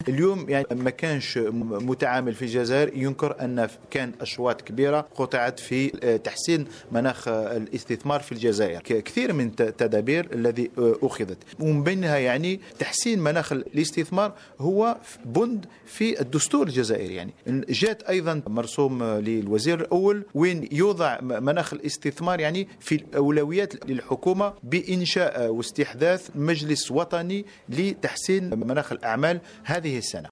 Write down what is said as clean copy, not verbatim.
اليوم يعني ما كانش متعامل في الجزائر ينكر أن كان أشواط كبيرة قطعت في تحسين مناخ الاستثمار في الجزائر. كثير من التدابير الذي أخذت، ومن بينها يعني تحسين مناخ الاستثمار هو بند في الدستور الجزائري. يعني جاءت أيضا مرسوم للوزير الأول وين يوضع مناخ الاستثمار يعني في الأولويات للحكومة بإنشاء واستحداث مجلس وطني لتحسين مناخ الأعمال هذه السنة.